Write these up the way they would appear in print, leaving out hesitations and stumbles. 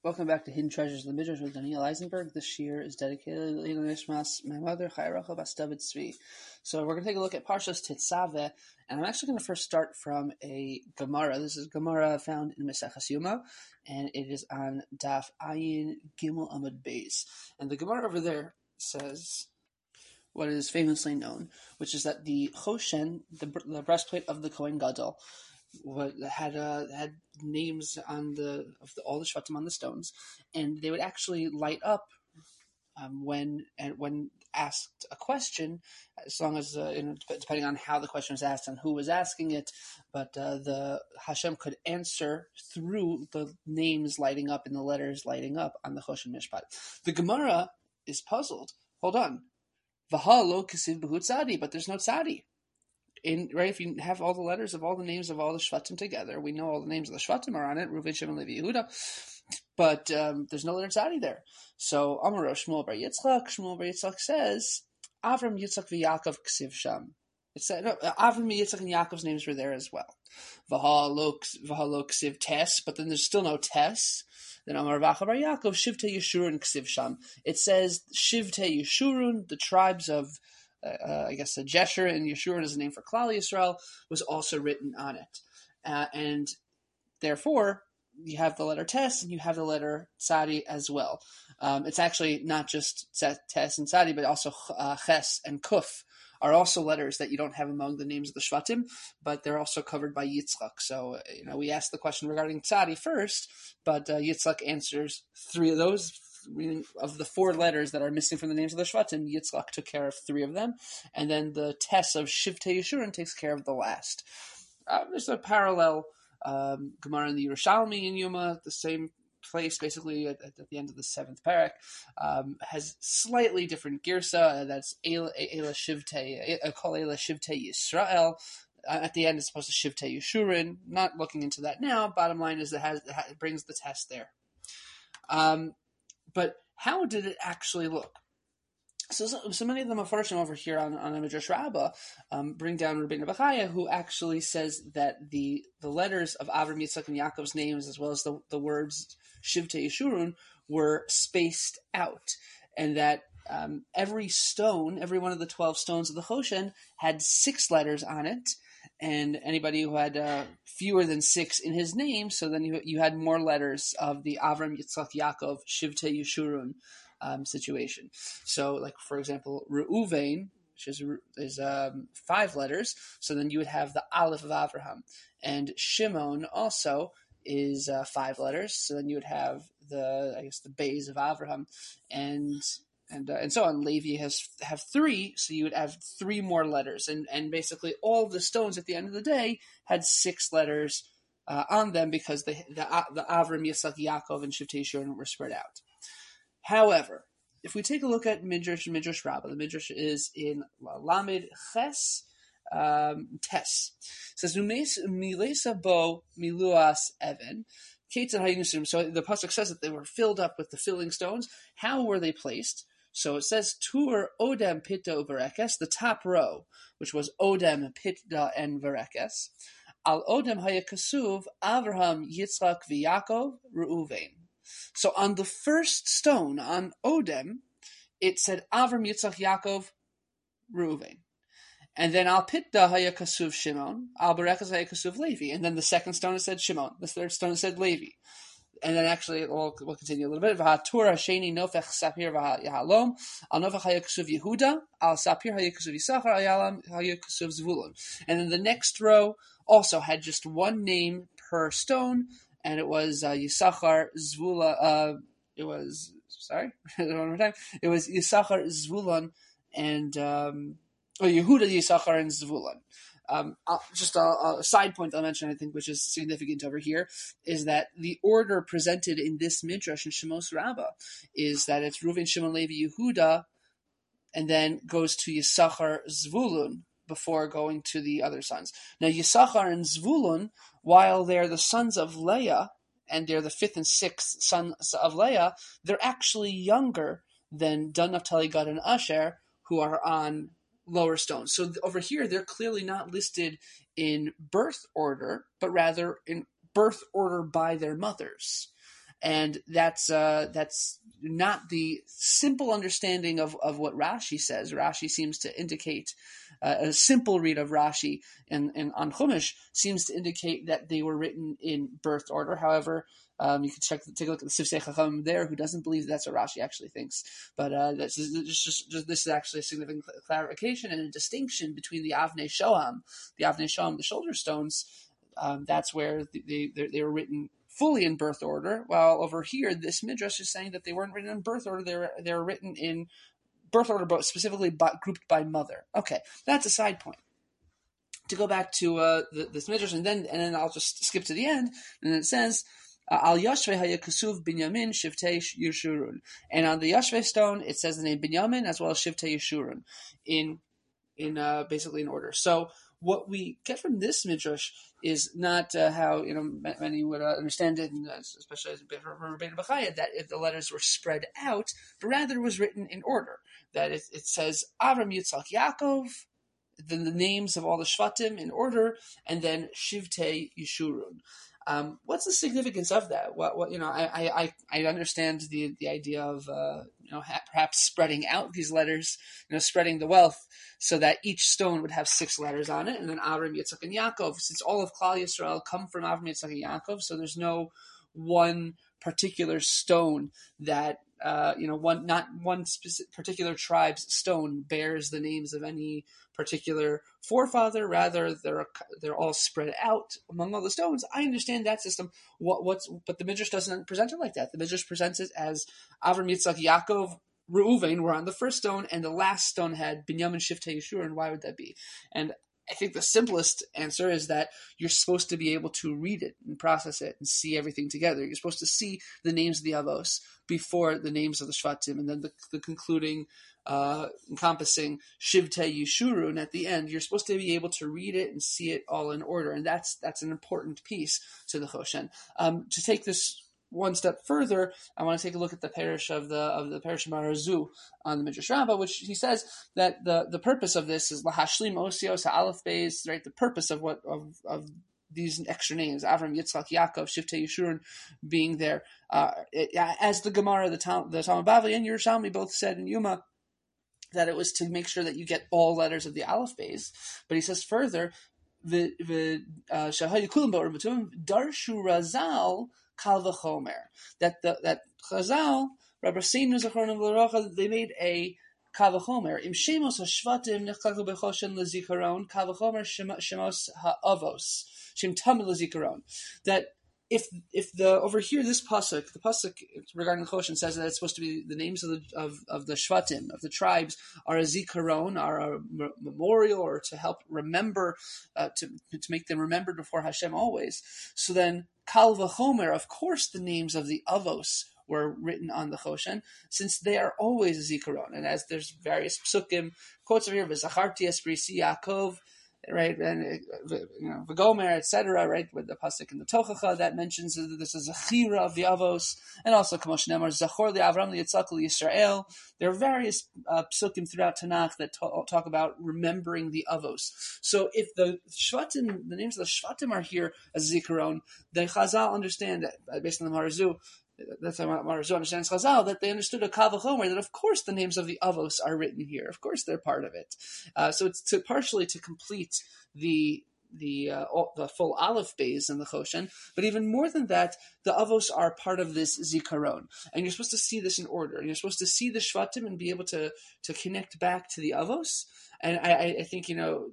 Welcome back to Hidden Treasures of the Midrash with Daniel Eisenberg. This year is dedicated to Nishmas, my mother, Chaya Rachel Bas David Tzvi. So we're going to take a look at Parshas Tetzaveh, and I'm actually going to first start from a Gemara. This is Gemara found in Maseches Yoma, and it is on Daf Ayin Gimel Amud Beis. And the Gemara over there says what is famously known, which is that the Choshen, the breastplate of the Kohen Gadol, had names on all the shvatim on the stones, and they would actually light up when asked a question, as long as depending on how the question was asked and who was asking it, but the Hashem could answer through the names lighting up and the letters lighting up on the Choshen Mishpat. The Gemara is puzzled. Hold on, V'ha lo kesiv b'hu tzadi, but there's no tzadi. If you have all the letters of all the names of all the Shvatim together, we know all the names of the Shvatim are on it, Reuven, Shimon, Levi, Yehuda, but there's no letter tzadi there. So Amaro Shmuel Bar Yitzchak says, Avram, Yitzchak, v'Yaakov ksiv sham. It said Avram, Yitzchak, and Yaakov's names were there as well. V'ha lo ksiv tes, but then there's still no tes. Then Amar Vacha Bar Yaakov, Shivtei Yeshurun ksiv sham. It says Shivtei Yeshurun, the tribes of I guess Jesher, and Yeshurun is a name for Klal Yisrael, was also written on it. And therefore, you have the letter Tes and you have the letter Tzadi as well. It's actually not just Tes and Tzadi, but also Ches and Kuf are also letters that you don't have among the names of the Shvatim, but they're also covered by Yitzchak. So, we asked the question regarding Tzadi first, but Yitzchak answers three of those. Of the four letters that are missing from the names of the Shvatim, Yitzchak took care of three of them, and then the Tes of Shivtei Yeshurun takes care of the last. There's a parallel Gemara in the Yerushalmi in Yoma, the same place, basically at the end of the seventh parak, has slightly different girsa. That's Eila Shivtei, Kol Eila Shivtei Yisrael. At the end, it's supposed to Shivtei Yeshurun. Not looking into that now. Bottom line is it brings the test there. But how did it actually look? So many of the Mefarshim over here on a Midrash Rabbah bring down Rabbeinu Bechaya, who actually says that the letters of Avram, Yitzchak, and Yaakov's names, as well as the words Shivtei Yeshurun, were spaced out, and that every one of the 12 stones of the Choshen had 6 letters on it, and anybody who had fewer than 6 in his name, so then you had more letters of the Avram, Yitzchak, Yaakov, Shivtei Yeshurun situation. So, like, for example, Reuven, which is 5 letters, so then you would have the Aleph of Avraham. And Shimon also is 5 letters, so then you would have the Beis of Avraham. And so on. Levi have 3, so you would have 3 more letters, and basically all of the stones at the end of the day had 6 letters on them because the Avram, Yitzchak, Yaakov, and Shivtei Yeshurun were spread out. However, if we take a look at Midrash Rabbah, the Midrash is in Lamed Ches Tes. It says Milesa Bo Miluas Even. So the pasuk says that they were filled up with the filling stones. How were they placed? So it says Tur Odem Pitta Verekes, the top row, which was Odem, Pitta, and Verekes. Al Odem Hayakasuv Avraham, Yitzchak, v'Yakov, Reuven. So on the first stone, on Odem, it said Avram, Yitzchak, Yaakov, Reuven. And then Al Pitta Hayakasuv Shimon, Al Berekes Hayakasuv Levi. And then the second stone it said Shimon. The third stone it said Levi. And then actually, we'll continue a little bit. V'hatur hasheni nofech sapir v'hahalom. Al nofech hayakasuv Yehuda. Al sapir hayakasuv Yisachar. Al yalam hayakasuv Zvulun. And then the next row also had just one name per stone, and it was Yisachar Zvula. It was one more time. It was Yisachar Zvulun and Yehuda, Yisachar, and Zvulun. Just a side point I'll mention, I think, which is significant over here, is that the order presented in this Midrash in Shemos Rabbah is that it's Reuven, Shimon, Levi, Yehuda, and then goes to Yisachar, Zvulun before going to the other sons. Now, Yisachar and Zvulun, while they're the sons of Leah, and they're the 5th and 6th sons of Leah, they're actually younger than Dan, Naphtali, Gad, and Asher, who are on lower stones. So over here, they're clearly not listed in birth order, but rather in birth order by their mothers. and that's not the simple understanding of what Rashi says. Rashi seems to indicate a simple read of Rashi on Chumash seems to indicate that they were written in birth order. However, you can take a look at the Sifsei Chacham there, who doesn't believe that's what Rashi actually thinks. But this is actually a significant clarification and a distinction between the Avnei Shoham, the shoulder stones. That's where they were written fully in birth order, while over here, this midrash is saying that they weren't written in birth order. They were written in birth order, but specifically grouped by mother. Okay, that's a side point. To go back to this midrash, and then I'll just skip to the end, and it says, Al Yashvei Hayakasuv Binyamin Shivtei Yeshurun, and on the Yashvei stone it says the name Binyamin as well as Shivtei Yeshurun in basically in order. So what we get from this midrash is not how many would understand it, and especially as from Rabbeinu Bechaya, that if the letters were spread out, but rather it was written in order. That it says Avram, Yitzchak, Yaakov, then the names of all the Shvatim in order, and then Shivtei Yeshurun. What's the significance of that? I understand the idea of perhaps spreading out these letters, spreading the wealth, so that each stone would have 6 letters on it, and then Avram, Yitzchak, and Yaakov. Since all of Klal Yisrael come from Avram, Yitzchak, and Yaakov, so there's no one particular stone that one specific particular tribe's stone bears the names of any particular forefather. Rather, they're all spread out among all the stones. I understand that system. But the midrash doesn't present it like that. The midrash presents it as Avram, Yitzchak, Yaakov, Reuven were on the first stone, and the last stone had Binyamin, Shivtei, Yeshurun. And why would that be? And I think the simplest answer is that you're supposed to be able to read it and process it and see everything together. You're supposed to see the names of the Avos before the names of the Shvatim, and then the concluding, encompassing Shivtei Yeshurun at the end. You're supposed to be able to read it and see it all in order, and that's an important piece to the Choshen. To take this one step further, I want to take a look at the parish of the parish of Marazu on the Midrash Rabbah, which he says that the purpose of this is lahashlim osios ha'alef beis, right? The purpose of these extra names, Avram, Yitzchak, Yaakov, Shivtei Yeshurun, being there, as the Gemara, the Talmud Bavli, and Yerushalmi both said in Yuma, that it was to make sure that you get all letters of the Aleph Beis. But he says further, darshu razal kal v'chomer, that Chazal, Rabbi Seinu Zachronim L'Rocha, they made a kal v'chomer. Im shemos hashvatim nechkaku bechoshen lezikaron, kal v'chomer shemos ha'avos, shem tamid lezikaron. That if the over here the pasuk regarding the Choshen says that it's supposed to be the names of the Shvatim, of the tribes, are a zikaron, are a memorial, or to help remember, to make them remembered before Hashem always. So then Kal v'chomer, of course, the names of the Avos were written on the Choshen, since they are always a zikaron. And as there's various psukim quotes over here, v'zacharti es brisi Yaakov, right, and V'gomer, etc., right, with the pasuk in the Tochacha that mentions that this is a chira of the Avos, and also Kamosh Nemar Zachor liAvram liYitzchak liYisrael. There are various psukim throughout Tanakh that talk about remembering the Avos. So if the Shvatim, the names of the Shvatim are here as zikaron, then Chazal understand that, based on the Marazu. That's how Marazu understands Chazal, that they understood a Kal v'chomer, that of course the names of the Avos are written here. Of course they're part of it. So it's partially to complete the full Aleph Beis in the Choshen, but even more than that, the Avos are part of this Zikaron. And you're supposed to see this in order. And you're supposed to see the Shvatim and be able to connect back to the Avos. And I think,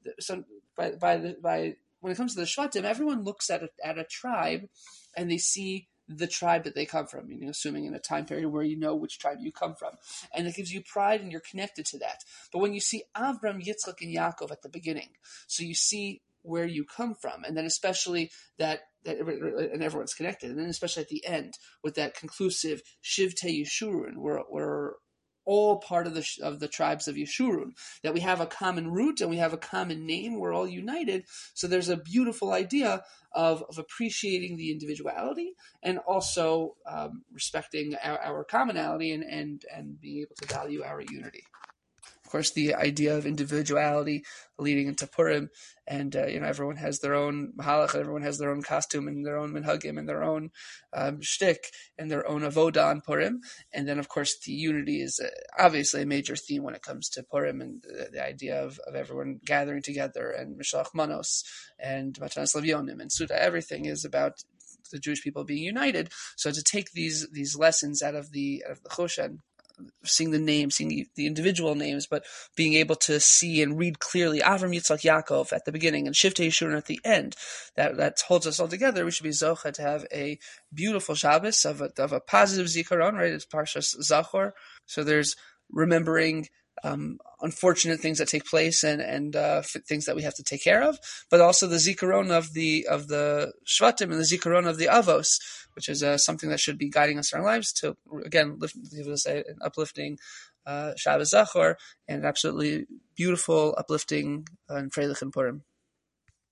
by when it comes to the Shvatim, everyone looks at a tribe and they see the tribe that they come from, assuming in a time period where you know which tribe you come from. And it gives you pride and you're connected to that. But when you see Avram, Yitzchak, and Yaakov at the beginning, so you see where you come from, and then especially that and everyone's connected, and then especially at the end with that conclusive Shivtei Yeshurun, we're all part of the tribes of Yeshurun, that we have a common root and we have a common name, we're all united. So there's a beautiful idea of appreciating the individuality and also respecting our commonality and being able to value our unity. course, the idea of individuality leading into Purim, and everyone has their own mahalach, everyone has their own costume and their own minhagim and their own shtick and their own avoda on Purim. And then, of course, the unity is obviously a major theme when it comes to Purim, and the idea of everyone gathering together, and Mishlach Manos and Matanas Levionim and Suda. Everything is about the Jewish people being united. So to take these lessons out of the Choshen, seeing the names, seeing the individual names, but being able to see and read clearly Avram, Yitzchak, Yaakov at the beginning and Shiftei Yeshurun at the end, that holds us all together. We should be zocha to have a beautiful Shabbos of a positive zikaron, right? It's Parshas Zachor. So there's remembering unfortunate things that take place and things that we have to take care of, but also the zikaron of the Shvatim and the zikaron of the Avos, which is something that should be guiding us in our lives to, again, give us an uplifting Shabbos Zachor and absolutely beautiful, uplifting and Freilich and Purim.